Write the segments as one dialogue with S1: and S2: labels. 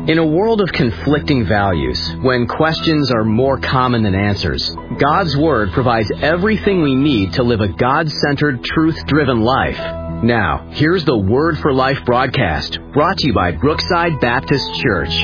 S1: In a world of conflicting values, when questions are more common than answers, God's Word provides everything we need to live a God-centered, truth-driven life. Now, here's the Word for Life broadcast, brought to you by Brookside Baptist Church.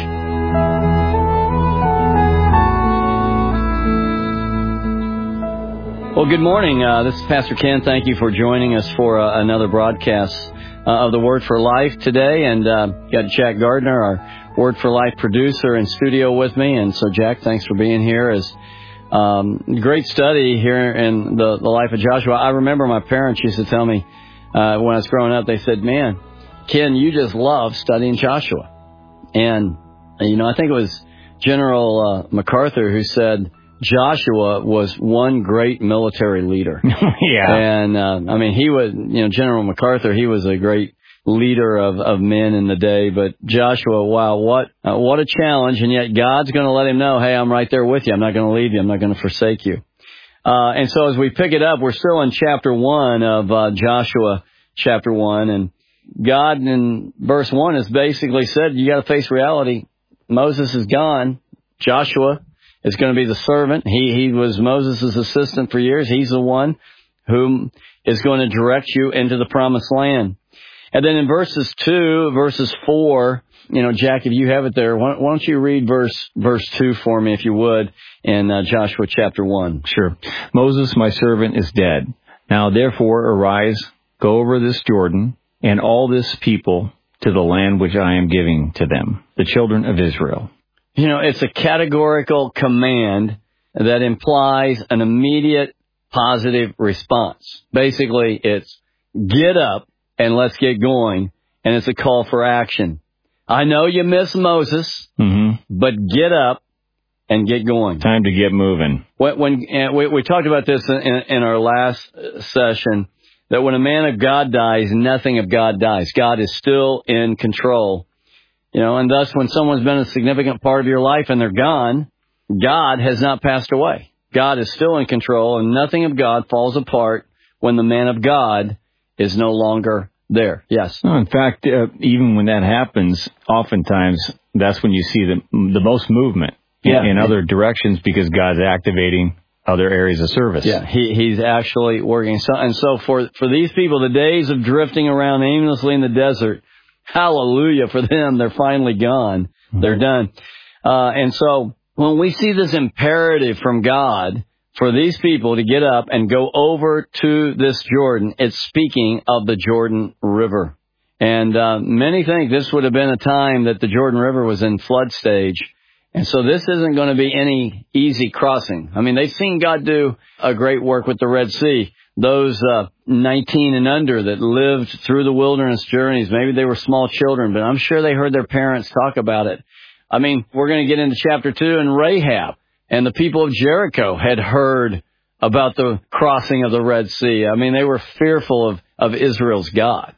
S2: Well, good morning. This is Pastor Ken. Thank you for joining us for another broadcast of the Word for Life today. And got Jack Gardner, our Word for Life producer, in studio with me. And so, Jack, thanks for being here. As great study here in the life of Joshua. I remember my parents used to tell me when I was growing up, they said, "Man, Ken, you just love studying Joshua." And, you know, I think it was General MacArthur who said Joshua was one great military leader.
S3: Yeah.
S2: And, I mean, he was, you know, General MacArthur, he was a great leader of men in the day. But Joshua, wow, what a challenge. And yet God's going to let him know, hey, I'm right there with you. I'm not going to leave you. I'm not going to forsake you. And so as we pick it up, we're still in chapter 1 of Joshua, chapter 1. And God in verse 1 has basically said, you got to face reality. Moses is gone. Joshua is going to be the servant. He was Moses' assistant for years. He's the one who is going to direct you into the promised land. And then in verses 4, you know, Jack, if you have it there, why don't you read verse 2 for me, if you would, in Joshua chapter 1.
S3: Sure. Moses, my servant, is dead. Now therefore arise, go over this Jordan, and all this people to the land which I am giving to them, the children of Israel.
S2: You know, it's a categorical command that implies an immediate positive response. Basically, it's get up and let's get going, and it's a call for action. I know you miss Moses, but get up and get going.
S3: Time to get moving.
S2: When we talked about this in our last session, that when a man of God dies, nothing of God dies. God is still in control. You know, and thus when someone's been a significant part of your life and they're gone, God has not passed away. God is still in control, and nothing of God falls apart when the man of God is no longer there. Yes.
S3: No, in fact, even when that happens, oftentimes that's when you see the most movement in other directions, because God's activating other areas of service.
S2: Yeah, he's actually working. So for these people, the days of drifting around aimlessly in the desert, hallelujah for them, they're finally gone. They're done. And so when we see this imperative from God for these people to get up and go over to this Jordan, it's speaking of the Jordan River. And many think this would have been a time that the Jordan River was in flood stage. And so this isn't going to be any easy crossing. I mean, they've seen God do a great work with the Red Sea. Those 19 and under that lived through the wilderness journeys, maybe they were small children, but I'm sure they heard their parents talk about it. I mean, we're going to get into chapter 2, and Rahab and the people of Jericho had heard about the crossing of the Red Sea. I mean, they were fearful of Israel's God,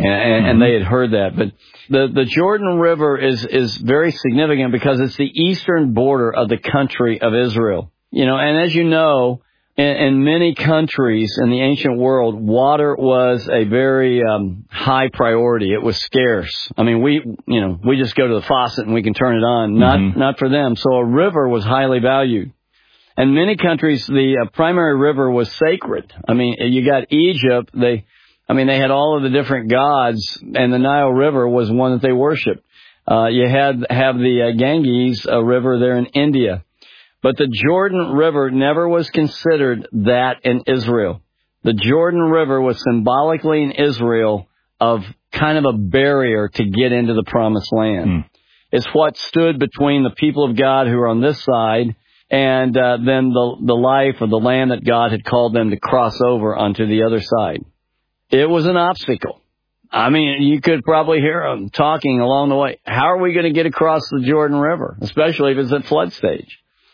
S2: and they had heard that. But the Jordan River is very significant because it's the eastern border of the country of Israel. You know, and as you know, in many countries in the ancient world, water was a very high priority. It was scarce. I mean, we just go to the faucet and we can turn it on. Not for them. So a river was highly valued. In many countries, the primary river was sacred. I mean, you got Egypt. They had all of the different gods, and the Nile River was one that they worshipped. You have the Ganges River there in India. But the Jordan River never was considered that in Israel. The Jordan River was symbolically in Israel of kind of a barrier to get into the promised land. It's what stood between the people of God who are on this side and then the life of the land that God had called them to cross over onto the other side. It was an obstacle. I mean, you could probably hear them talking along the way. How are we going to get across the Jordan River, especially if it's at flood stage?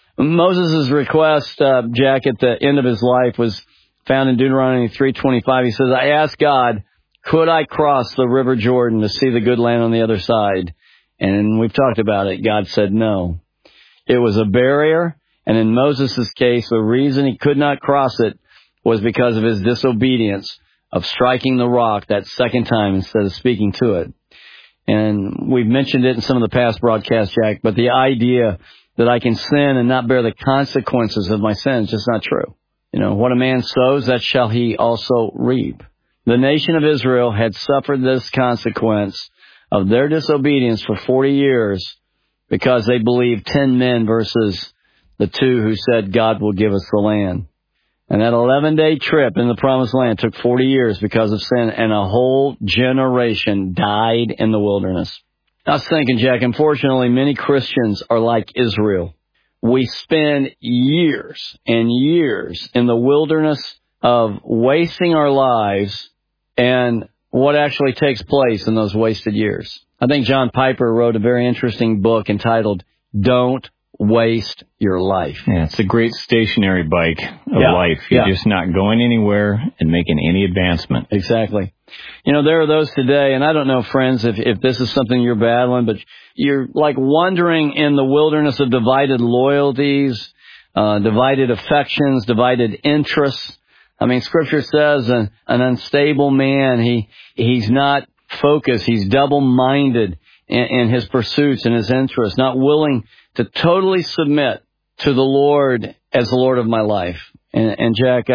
S2: Moses' request, Jack, at the end of his life was found in Deuteronomy 3:25. He says, I asked God, could I cross the River Jordan to see the good land on the other side? And we've talked about it. God said no. It was a barrier, and in Moses' case, the reason he could not cross it was because of his disobedience of striking the rock that second time instead of speaking to it. And we've mentioned it in some of the past broadcasts, Jack, but the idea that I can sin and not bear the consequences of my sin is just not true. What a man sows, that shall he also reap. The nation of Israel had suffered this consequence of their disobedience for 40 years because they believed 10 men versus the 2 who said God will give us the land. And that 11-day trip in the Promised Land took 40 years because of sin, and a whole generation died in the wilderness. I was thinking, Jack, unfortunately, many Christians are like Israel. We spend years and years in the wilderness of wasting our lives, and what actually takes place in those wasted years. I think John Piper wrote a very interesting book entitled Don't Waste Your Life.
S3: Yeah, it's a great stationary bike of life. You're just not going anywhere and making any advancement.
S2: Exactly. There are those today, and I don't know, friends, if this is something you're battling, but you're like wandering in the wilderness of divided loyalties, divided affections, divided interests. I mean, Scripture says an unstable man, he's not focused, he's double-minded in his pursuits and his interests, not willing to totally submit to the Lord as the Lord of my life. And Jack,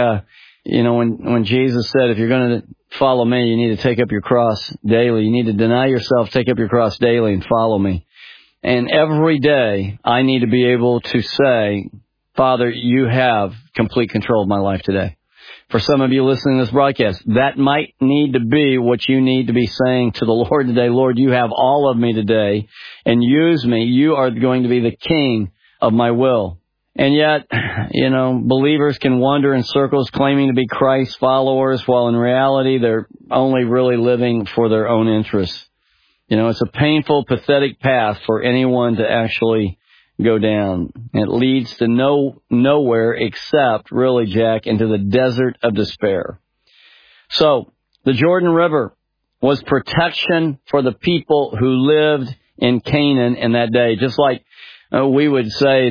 S2: when Jesus said, if you're going to follow me, you need to take up your cross daily. You need to deny yourself, take up your cross daily, and follow me. And every day, I need to be able to say, Father, you have complete control of my life today. For some of you listening to this broadcast, that might need to be what you need to be saying to the Lord today. Lord, you have all of me today, and use me. You are going to be the king of my will. And yet, believers can wander in circles claiming to be Christ followers, while in reality they're only really living for their own interests. It's a painful, pathetic path for anyone to actually go down. It leads to nowhere except, really, Jack, into the desert of despair. So, the Jordan River was protection for the people who lived in Canaan in that day. Just like we would say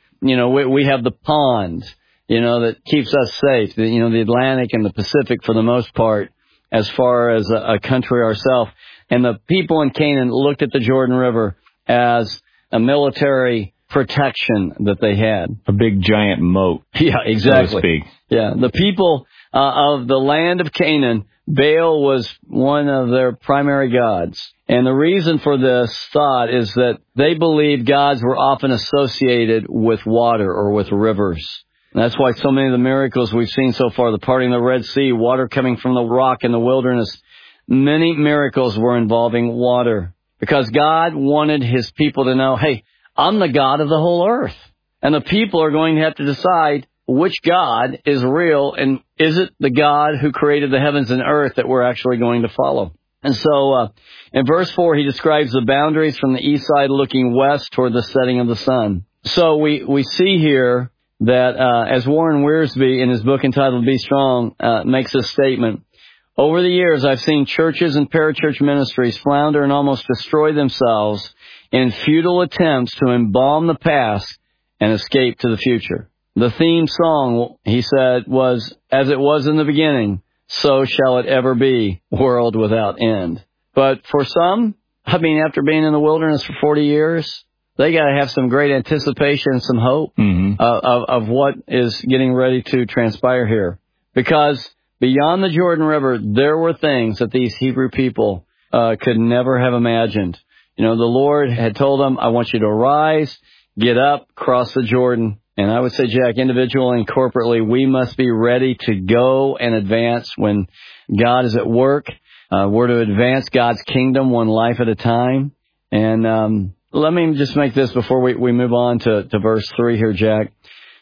S2: we have the pond, that keeps us safe. The Atlantic and the Pacific for the most part, as far as a country ourselves. And the people in Canaan looked at the Jordan River as a military protection that they had.
S3: A big giant moat.
S2: Yeah, exactly.
S3: So to speak.
S2: Yeah, the people of the land of Canaan, Baal was one of their primary gods. And the reason for this thought is that they believed gods were often associated with water or with rivers. And that's why so many of the miracles we've seen so far, the parting of the Red Sea, water coming from the rock in the wilderness, many miracles were involving water. Because God wanted His people to know, hey, I'm the God of the whole earth. And the people are going to have to decide which God is real, and is it the God who created the heavens and earth that we're actually going to follow? And so in verse 4, he describes the boundaries from the east side looking west toward the setting of the sun. So we see here that as Warren Wiersbe in his book entitled Be Strong makes a statement, over the years I've seen churches and parachurch ministries flounder and almost destroy themselves in futile attempts to embalm the past and escape to the future. The theme song, he said, was, as it was in the beginning, so shall it ever be, world without end. But for some, after being in the wilderness for 40 years, they got to have some great anticipation and some hope of what is getting ready to transpire here. Because beyond the Jordan River, there were things that these Hebrew people could never have imagined. The Lord had told them, I want you to arise, get up, cross the Jordan. And I would say, Jack, individually and corporately, we must be ready to go and advance when God is at work. We're to advance God's kingdom one life at a time. And let me just make this before we move on to verse 3 here, Jack.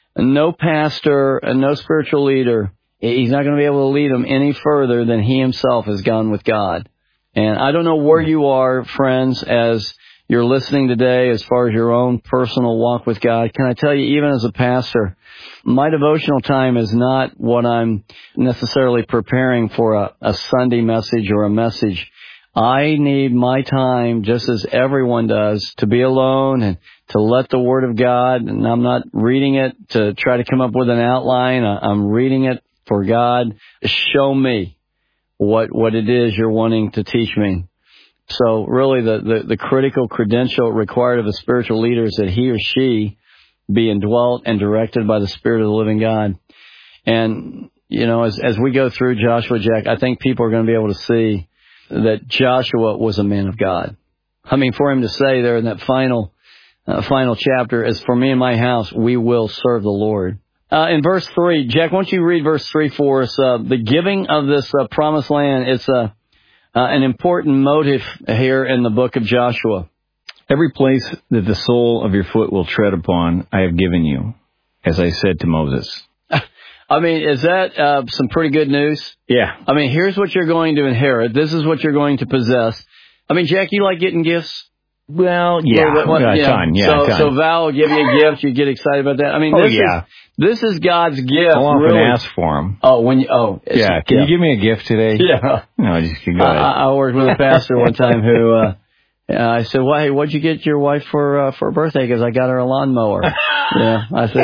S2: No pastor and no spiritual leader, he's not going to be able to lead them any further than he himself has gone with God. And I don't know where you are, friends, as you're listening today as far as your own personal walk with God. Can I tell you, even as a pastor, my devotional time is not what I'm necessarily preparing for a Sunday message or a message. I need my time, just as everyone does, to be alone and to let the Word of God, and I'm not reading it to try to come up with an outline. I'm reading it for God. Show me what it is you're wanting to teach me. So really the critical credential required of a spiritual leader is that he or she be indwelt and directed by the Spirit of the living God. And, as we go through Joshua, Jack, I think people are going to be able to see that Joshua was a man of God. I mean, for him to say there in that final chapter, as for me and my house, we will serve the Lord. In verse 3, Jack, why don't you read verse 3 for us? The giving of this promised land, it's an important motive here in the book of Joshua.
S3: Every place that the sole of your foot will tread upon, I have given you, as I said to Moses.
S2: I mean, is that some pretty good news?
S3: Yeah.
S2: I mean, here's what you're going to inherit. This is what you're going to possess. I mean, Jack, you like getting gifts?
S3: Well, yeah, a ton.
S2: So Val will give you a gift. You get excited about that. I mean, this is God's gift.
S3: I'll often ask for them.
S2: Can
S3: you give me a gift today?
S2: Yeah.
S3: No, just go ahead.
S2: I worked with a pastor one time who, I said, well, hey, what'd you get your wife for her birthday? Because I got her a lawnmower. Yeah. I said,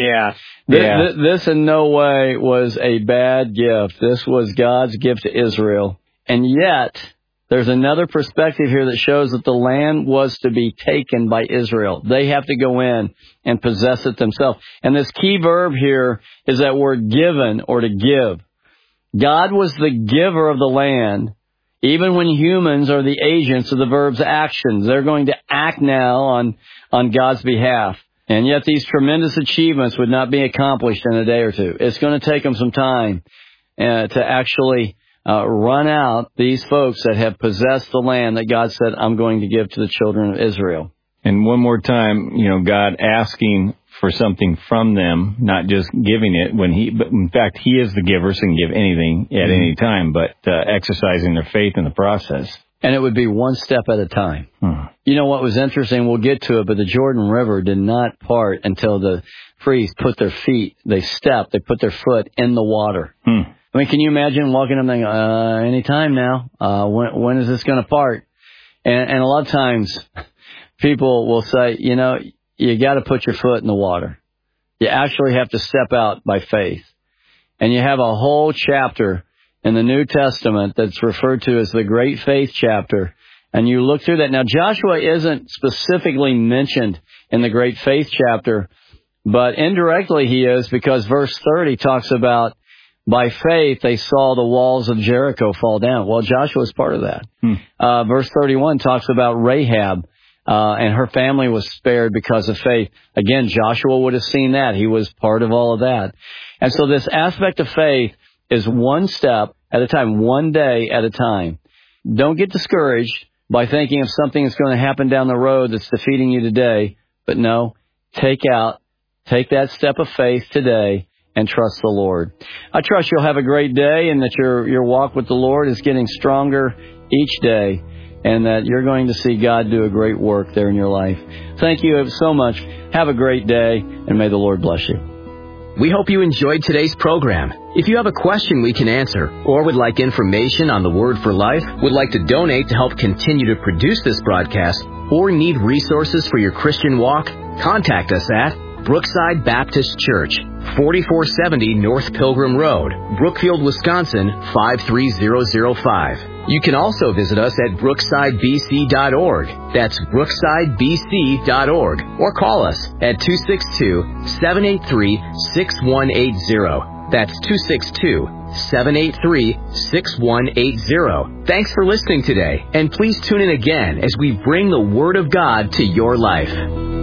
S2: This in no way was a bad gift. This was God's gift to Israel. And yet, there's another perspective here that shows that the land was to be taken by Israel. They have to go in and possess it themselves. And this key verb here is that word given or to give. God was the giver of the land, even when humans are the agents of the verb's actions. They're going to act now on God's behalf. And yet these tremendous achievements would not be accomplished in a day or two. It's going to take them some time to actually run out these folks that have possessed the land that God said, I'm going to give to the children of Israel.
S3: And one more time, God asking for something from them, not just giving it but in fact, He is the giver, so can give anything at any time, but exercising their faith in the process.
S2: And it would be one step at a time. You know what was interesting? We'll get to it, but the Jordan River did not part until the priests put their feet, they put their foot in the water. I mean, can you imagine walking up and thinking, any time now, when is this going to part? And a lot of times people will say, you got to put your foot in the water. You actually have to step out by faith. And you have a whole chapter in the New Testament that's referred to as the Great Faith chapter. And you look through that. Now, Joshua isn't specifically mentioned in the Great Faith chapter, but indirectly he is, because verse 30 talks about by faith they saw the walls of Jericho fall down. Well, Joshua was part of that. Verse 31 talks about Rahab, and her family was spared because of faith. Again, Joshua would have seen that. He was part of all of that. And so this aspect of faith is one step at a time, one day at a time. Don't get discouraged by thinking of something that's going to happen down the road that's defeating you today. But no, take that step of faith today and trust the Lord. I trust you'll have a great day and that your walk with the Lord is getting stronger each day and that you're going to see God do a great work there in your life. Thank you so much. Have a great day, and may the Lord bless you.
S1: We hope you enjoyed today's program. If you have a question we can answer, or would like information on the Word for Life, would like to donate to help continue to produce this broadcast, or need resources for your Christian walk, contact us at Brookside Baptist Church, 4470 North Pilgrim Road, Brookfield, Wisconsin, 53005. You can also visit us at brooksidebc.org. That's brooksidebc.org. Or call us at 262-783-6180. That's 262-783-6180. Thanks for listening today, and please tune in again as we bring the Word of God to your life.